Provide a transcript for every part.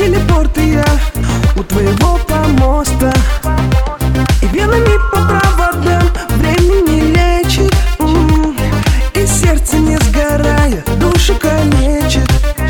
телепорт, и я у твоего помоста. И венами по проводам времени лечит, и сердце, не сгорая, душу калечит.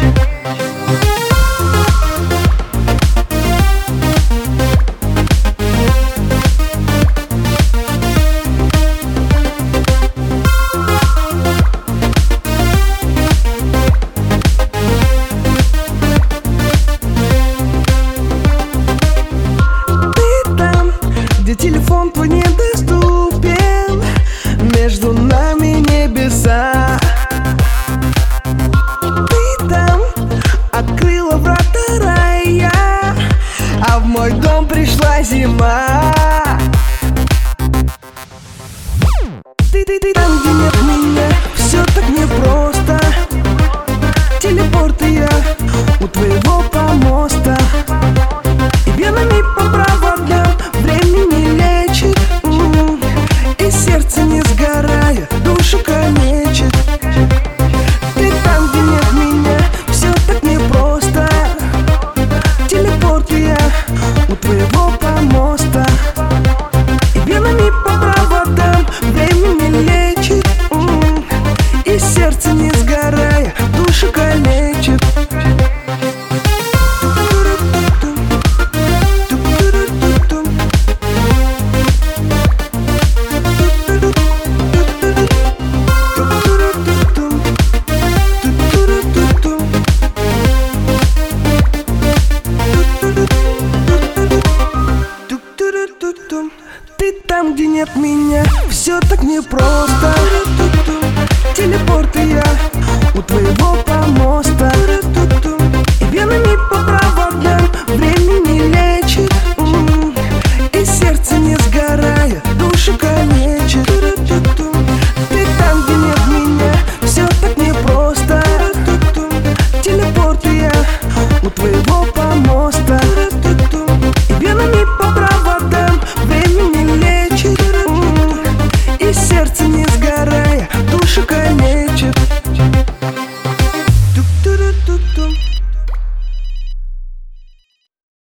Телефон твой недоступен, между нами небеса. Ты там открыла врата рая, а в мой дом пришла зима. Ты там, где нет меня, все так непросто. Телепорт, и я у твоего помоста. И венами по проводам времени лечит, и сердце, не сгорая, душу калечит. Ты там, где нет меня, все так непросто. Телепорт, и я у твоего помоста. И венами по проводам времени лечит, и сердце, не сгорая, душу калечит. Ты там, где нет меня, все так непросто. Телепорт, и я у твоего помоста. И венами по проводам времени лечит, и сердце, не сгорая, душу калечит. Ты там, где нет меня, все так непросто. Телепорт, и я у твоего помоста. И венами по проводам